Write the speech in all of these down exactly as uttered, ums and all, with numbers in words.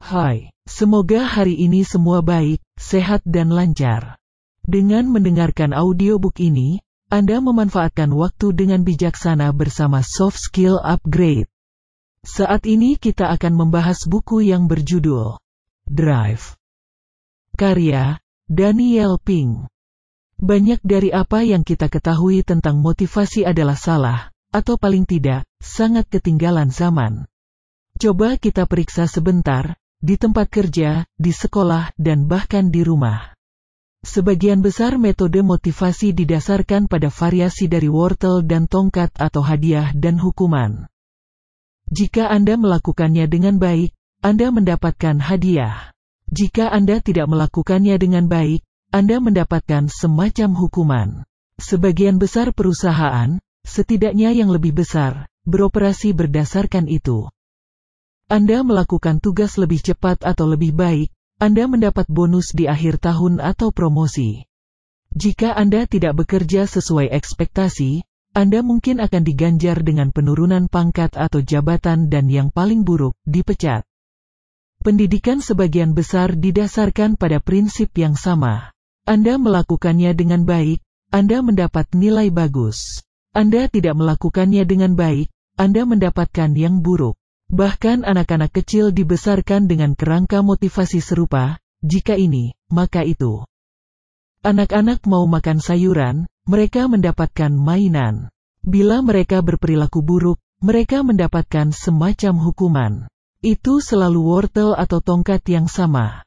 Hai, semoga hari ini semua baik, sehat dan lancar. Dengan mendengarkan audiobook ini, Anda memanfaatkan waktu dengan bijaksana bersama Soft Skill Upgrade. Saat ini kita akan membahas buku yang berjudul Drive. Karya Daniel Pink. Banyak dari apa yang kita ketahui tentang motivasi adalah salah, atau paling tidak, sangat ketinggalan zaman. Coba kita periksa sebentar, di tempat kerja, di sekolah, dan bahkan di rumah. Sebagian besar metode motivasi didasarkan pada variasi dari wortel dan tongkat atau hadiah dan hukuman. Jika Anda melakukannya dengan baik, Anda mendapatkan hadiah. Jika Anda tidak melakukannya dengan baik, Anda mendapatkan semacam hukuman. Sebagian besar perusahaan, setidaknya yang lebih besar, beroperasi berdasarkan itu. Anda melakukan tugas lebih cepat atau lebih baik, Anda mendapat bonus di akhir tahun atau promosi. Jika Anda tidak bekerja sesuai ekspektasi, Anda mungkin akan diganjar dengan penurunan pangkat atau jabatan dan yang paling buruk, dipecat. Pendidikan sebagian besar didasarkan pada prinsip yang sama. Anda melakukannya dengan baik, Anda mendapat nilai bagus. Anda tidak melakukannya dengan baik, Anda mendapatkan yang buruk. Bahkan anak-anak kecil dibesarkan dengan kerangka motivasi serupa, jika ini, maka itu. Anak-anak mau makan sayuran, mereka mendapatkan mainan. Bila mereka berperilaku buruk, mereka mendapatkan semacam hukuman. Itu selalu wortel atau tongkat yang sama.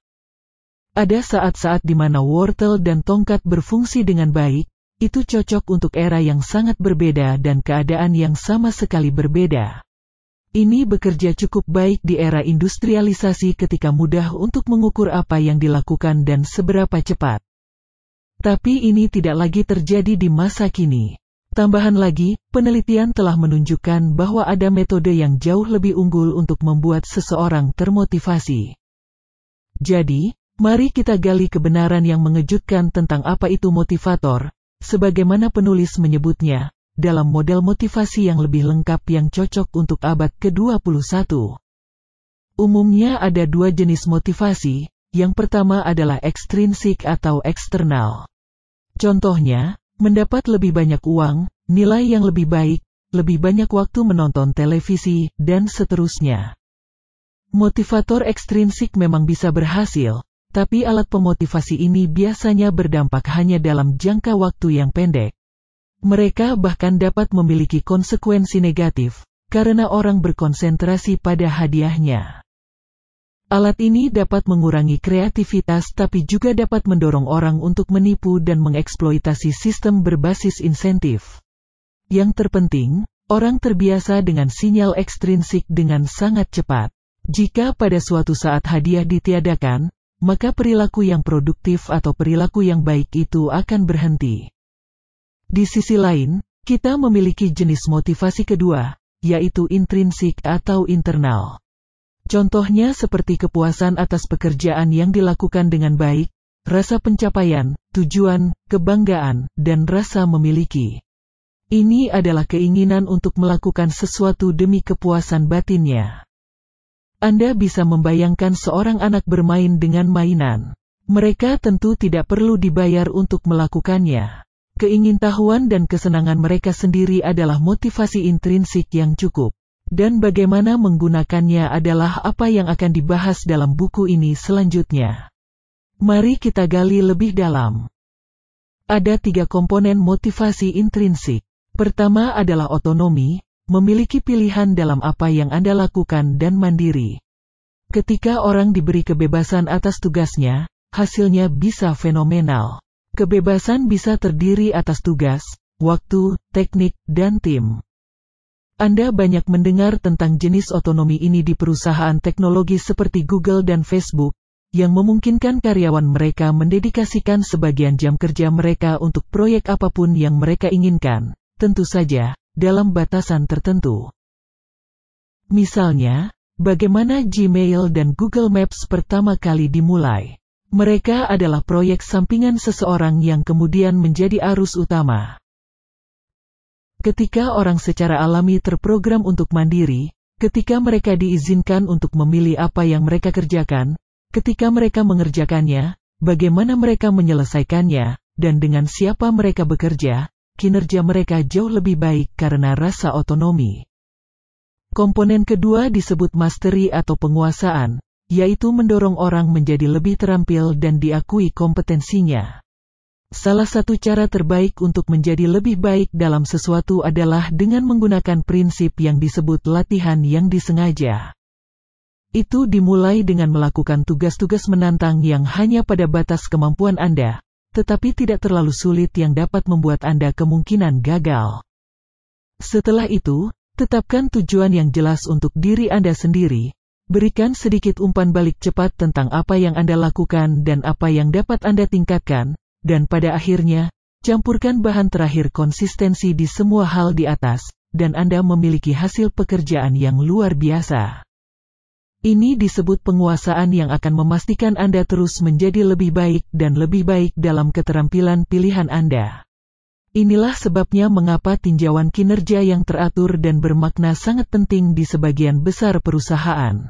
Ada saat-saat di mana wortel dan tongkat berfungsi dengan baik, itu cocok untuk era yang sangat berbeda dan keadaan yang sama sekali berbeda. Ini bekerja cukup baik di era industrialisasi ketika mudah untuk mengukur apa yang dilakukan dan seberapa cepat. Tapi ini tidak lagi terjadi di masa kini. Tambahan lagi, penelitian telah menunjukkan bahwa ada metode yang jauh lebih unggul untuk membuat seseorang termotivasi. Jadi, mari kita gali kebenaran yang mengejutkan tentang apa itu motivator, sebagaimana penulis menyebutnya, dalam model motivasi yang lebih lengkap yang cocok untuk abad ke dua puluh satu. Umumnya ada dua jenis motivasi, yang pertama adalah ekstrinsik atau eksternal. Contohnya, mendapat lebih banyak uang, nilai yang lebih baik, lebih banyak waktu menonton televisi, dan seterusnya. Motivator ekstrinsik memang bisa berhasil, tapi alat pemotivasi ini biasanya berdampak hanya dalam jangka waktu yang pendek. Mereka bahkan dapat memiliki konsekuensi negatif, karena orang berkonsentrasi pada hadiahnya. Alat ini dapat mengurangi kreativitas tapi juga dapat mendorong orang untuk menipu dan mengeksploitasi sistem berbasis insentif. Yang terpenting, orang terbiasa dengan sinyal ekstrinsik dengan sangat cepat. Jika pada suatu saat hadiah ditiadakan, maka perilaku yang produktif atau perilaku yang baik itu akan berhenti. Di sisi lain, kita memiliki jenis motivasi kedua, yaitu intrinsik atau internal. Contohnya seperti kepuasan atas pekerjaan yang dilakukan dengan baik, rasa pencapaian, tujuan, kebanggaan, dan rasa memiliki. Ini adalah keinginan untuk melakukan sesuatu demi kepuasan batinnya. Anda bisa membayangkan seorang anak bermain dengan mainan. Mereka tentu tidak perlu dibayar untuk melakukannya. Keingintahuan dan kesenangan mereka sendiri adalah motivasi intrinsik yang cukup. Dan bagaimana menggunakannya adalah apa yang akan dibahas dalam buku ini selanjutnya. Mari kita gali lebih dalam. Ada tiga komponen motivasi intrinsik. Pertama adalah otonomi, memiliki pilihan dalam apa yang Anda lakukan dan mandiri. Ketika orang diberi kebebasan atas tugasnya, hasilnya bisa fenomenal. Kebebasan bisa terdiri atas tugas, waktu, teknik, dan tim. Anda banyak mendengar tentang jenis otonomi ini di perusahaan teknologi seperti Google dan Facebook, yang memungkinkan karyawan mereka mendedikasikan sebagian jam kerja mereka untuk proyek apapun yang mereka inginkan, tentu saja, dalam batasan tertentu. Misalnya, bagaimana Gmail dan Google Maps pertama kali dimulai. Mereka adalah proyek sampingan seseorang yang kemudian menjadi arus utama. Ketika orang secara alami terprogram untuk mandiri, Ketika mereka diizinkan untuk memilih apa yang mereka kerjakan, ketika mereka mengerjakannya, bagaimana mereka menyelesaikannya, dan dengan siapa mereka bekerja, kinerja mereka jauh lebih baik karena rasa otonomi. Komponen kedua disebut mastery atau penguasaan, yaitu mendorong orang menjadi lebih terampil dan diakui kompetensinya. Salah satu cara terbaik untuk menjadi lebih baik dalam sesuatu adalah dengan menggunakan prinsip yang disebut latihan yang disengaja. Itu dimulai dengan melakukan tugas-tugas menantang yang hanya pada batas kemampuan Anda, tetapi tidak terlalu sulit yang dapat membuat Anda kemungkinan gagal. Setelah itu, tetapkan tujuan yang jelas untuk diri Anda sendiri. Berikan sedikit umpan balik cepat tentang apa yang Anda lakukan dan apa yang dapat Anda tingkatkan. Dan pada akhirnya, campurkan bahan terakhir konsistensi di semua hal di atas, dan Anda memiliki hasil pekerjaan yang luar biasa. Ini disebut penguasaan yang akan memastikan Anda terus menjadi lebih baik dan lebih baik dalam keterampilan pilihan Anda. Inilah sebabnya mengapa tinjauan kinerja yang teratur dan bermakna sangat penting di sebagian besar perusahaan.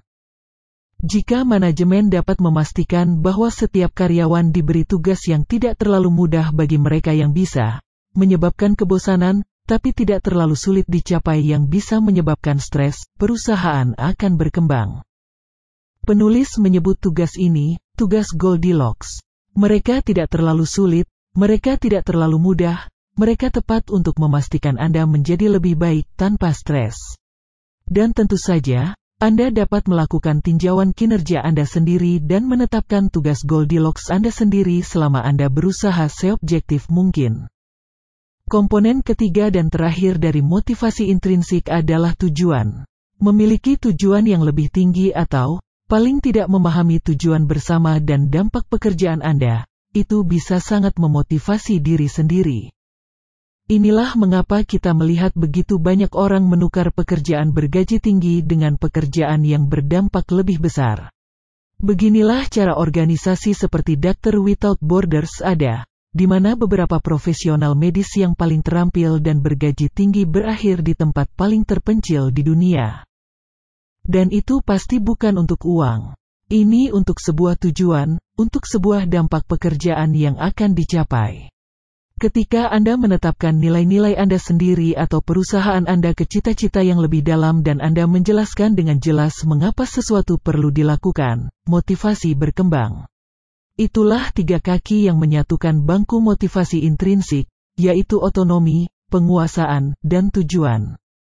Jika manajemen dapat memastikan bahwa setiap karyawan diberi tugas yang tidak terlalu mudah bagi mereka yang bisa menyebabkan kebosanan, tapi tidak terlalu sulit dicapai yang bisa menyebabkan stres, perusahaan akan berkembang. Penulis menyebut tugas ini, tugas Goldilocks. Mereka tidak terlalu sulit, mereka tidak terlalu mudah, mereka tepat untuk memastikan Anda menjadi lebih baik tanpa stres. Dan tentu saja, Anda dapat melakukan tinjauan kinerja Anda sendiri dan menetapkan tugas Goldilocks Anda sendiri selama Anda berusaha seobjektif mungkin. Komponen ketiga dan terakhir dari motivasi intrinsik adalah tujuan. Memiliki tujuan yang lebih tinggi atau, paling tidak memahami tujuan bersama dan dampak pekerjaan Anda, itu bisa sangat memotivasi diri sendiri. Inilah mengapa kita melihat begitu banyak orang menukar pekerjaan bergaji tinggi dengan pekerjaan yang berdampak lebih besar. Beginilah cara organisasi seperti Doctors Without Borders ada, di mana beberapa profesional medis yang paling terampil dan bergaji tinggi berakhir di tempat paling terpencil di dunia. Dan itu pasti bukan untuk uang. Ini untuk sebuah tujuan, untuk sebuah dampak pekerjaan yang akan dicapai. Ketika Anda menetapkan nilai-nilai Anda sendiri atau perusahaan Anda ke cita-cita yang lebih dalam dan Anda menjelaskan dengan jelas mengapa sesuatu perlu dilakukan, motivasi berkembang. Itulah tiga kaki yang menyatukan bangku motivasi intrinsik, yaitu otonomi, penguasaan, dan tujuan.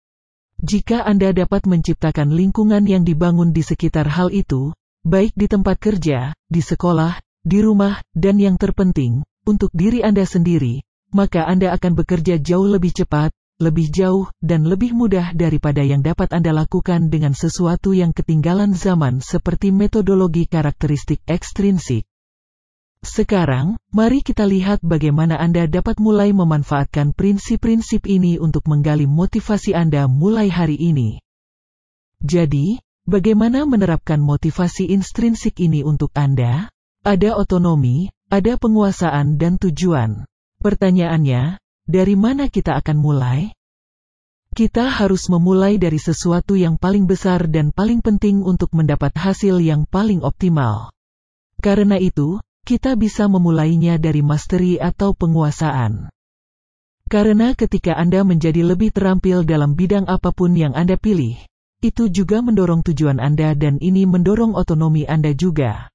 Jika Anda dapat menciptakan lingkungan yang dibangun di sekitar hal itu, baik di tempat kerja, di sekolah, di rumah, dan yang terpenting, untuk diri Anda sendiri, maka Anda akan bekerja jauh lebih cepat, lebih jauh, dan lebih mudah daripada yang dapat Anda lakukan dengan sesuatu yang ketinggalan zaman seperti metodologi karakteristik ekstrinsik. Sekarang, mari kita lihat bagaimana Anda dapat mulai memanfaatkan prinsip-prinsip ini untuk menggali motivasi Anda mulai hari ini. Jadi, bagaimana menerapkan motivasi intrinsik ini untuk Anda? Ada otonomi, ada penguasaan dan tujuan. Pertanyaannya, dari mana kita akan mulai? Kita harus memulai dari sesuatu yang paling besar dan paling penting untuk mendapat hasil yang paling optimal. Karena itu, kita bisa memulainya dari mastery atau penguasaan. Karena ketika Anda menjadi lebih terampil dalam bidang apapun yang Anda pilih, itu juga mendorong tujuan Anda dan ini mendorong otonomi Anda juga.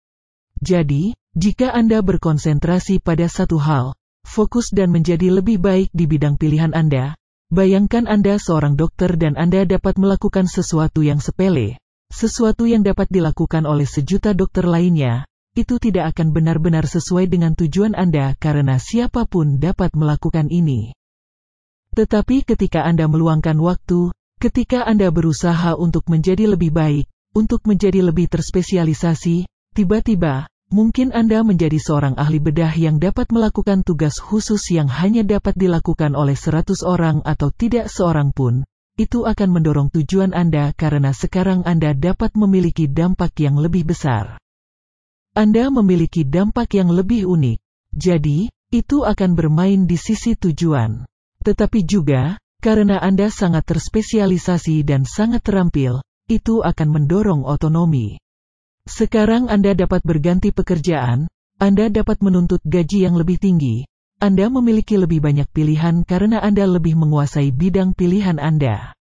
Jadi, jika Anda berkonsentrasi pada satu hal, fokus dan menjadi lebih baik di bidang pilihan Anda, bayangkan Anda seorang dokter dan Anda dapat melakukan sesuatu yang sepele, sesuatu yang dapat dilakukan oleh sejuta dokter lainnya, itu tidak akan benar-benar sesuai dengan tujuan Anda karena siapapun dapat melakukan ini. Tetapi ketika Anda meluangkan waktu, ketika Anda berusaha untuk menjadi lebih baik, untuk menjadi lebih terspesialisasi, tiba-tiba, mungkin Anda menjadi seorang ahli bedah yang dapat melakukan tugas khusus yang hanya dapat dilakukan oleh seratus orang atau tidak seorang pun. Itu akan mendorong tujuan Anda karena sekarang Anda dapat memiliki dampak yang lebih besar. Anda memiliki dampak yang lebih unik. Jadi, itu akan bermain di sisi tujuan. Tetapi juga, karena Anda sangat terspesialisasi dan sangat terampil, itu akan mendorong otonomi. Sekarang Anda dapat berganti pekerjaan, Anda dapat menuntut gaji yang lebih tinggi, Anda memiliki lebih banyak pilihan karena Anda lebih menguasai bidang pilihan Anda.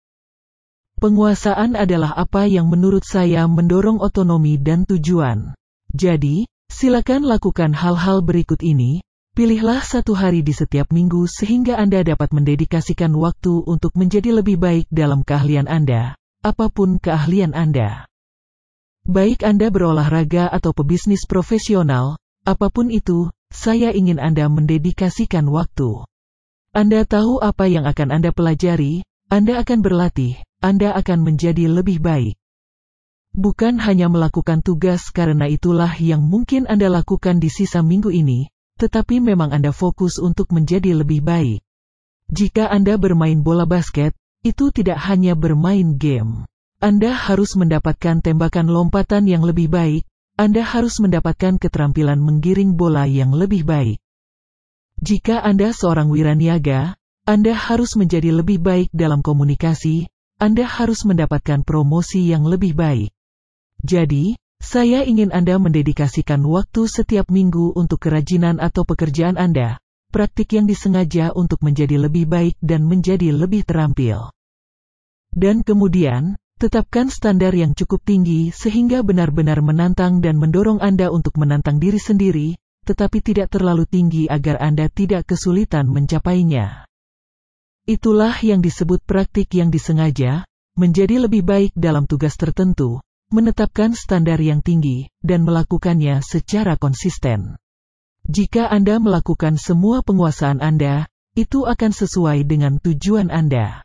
Penguasaan adalah apa yang menurut saya mendorong otonomi dan tujuan. Jadi, silakan lakukan hal-hal berikut ini. Pilihlah satu hari di setiap minggu sehingga Anda dapat mendedikasikan waktu untuk menjadi lebih baik dalam keahlian Anda, apapun keahlian Anda. Baik Anda berolahraga atau pebisnis profesional, apapun itu, saya ingin Anda mendedikasikan waktu. Anda tahu apa yang akan Anda pelajari, Anda akan berlatih, Anda akan menjadi lebih baik. Bukan hanya melakukan tugas karena itulah yang mungkin Anda lakukan di sisa minggu ini, tetapi memang Anda fokus untuk menjadi lebih baik. Jika Anda bermain bola basket, itu tidak hanya bermain game. Anda harus mendapatkan tembakan lompatan yang lebih baik, Anda harus mendapatkan keterampilan menggiring bola yang lebih baik. Jika Anda seorang wiraniaga, Anda harus menjadi lebih baik dalam komunikasi, Anda harus mendapatkan promosi yang lebih baik. Jadi, saya ingin Anda mendedikasikan waktu setiap minggu untuk kerajinan atau pekerjaan Anda, praktik yang disengaja untuk menjadi lebih baik dan menjadi lebih terampil. Dan kemudian, tetapkan standar yang cukup tinggi sehingga benar-benar menantang dan mendorong Anda untuk menantang diri sendiri, tetapi tidak terlalu tinggi agar Anda tidak kesulitan mencapainya. Itulah yang disebut praktik yang disengaja, menjadi lebih baik dalam tugas tertentu, menetapkan standar yang tinggi, dan melakukannya secara konsisten. Jika Anda melakukan semua penguasaan Anda, itu akan sesuai dengan tujuan Anda.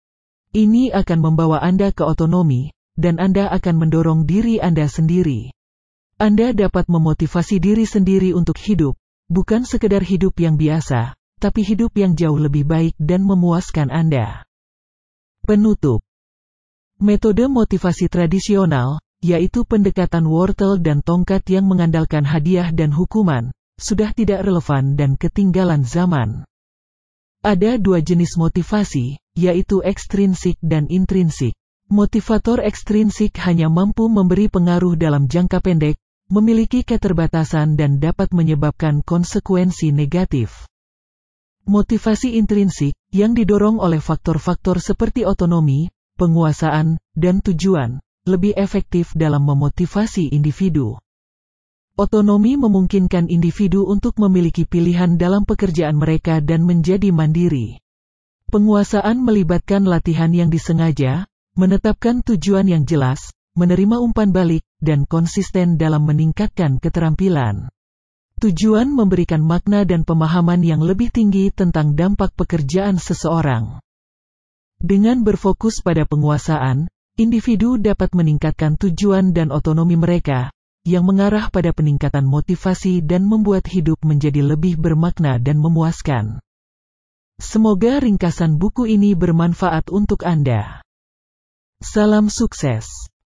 Ini akan membawa Anda ke otonomi, dan Anda akan mendorong diri Anda sendiri. Anda dapat memotivasi diri sendiri untuk hidup, bukan sekedar hidup yang biasa, tapi hidup yang jauh lebih baik dan memuaskan Anda. Penutup. Metode motivasi tradisional, yaitu pendekatan wortel dan tongkat yang mengandalkan hadiah dan hukuman, sudah tidak relevan dan ketinggalan zaman. Ada dua jenis motivasi, yaitu ekstrinsik dan intrinsik. Motivator ekstrinsik hanya mampu memberi pengaruh dalam jangka pendek, memiliki keterbatasan dan dapat menyebabkan konsekuensi negatif. Motivasi intrinsik, yang didorong oleh faktor-faktor seperti otonomi, penguasaan, dan tujuan, lebih efektif dalam memotivasi individu. Otonomi memungkinkan individu untuk memiliki pilihan dalam pekerjaan mereka dan menjadi mandiri. Penguasaan melibatkan latihan yang disengaja, menetapkan tujuan yang jelas, menerima umpan balik, dan konsisten dalam meningkatkan keterampilan. Tujuan memberikan makna dan pemahaman yang lebih tinggi tentang dampak pekerjaan seseorang. Dengan berfokus pada penguasaan, individu dapat meningkatkan tujuan dan otonomi mereka, yang mengarah pada peningkatan motivasi dan membuat hidup menjadi lebih bermakna dan memuaskan. Semoga ringkasan buku ini bermanfaat untuk Anda. Salam sukses.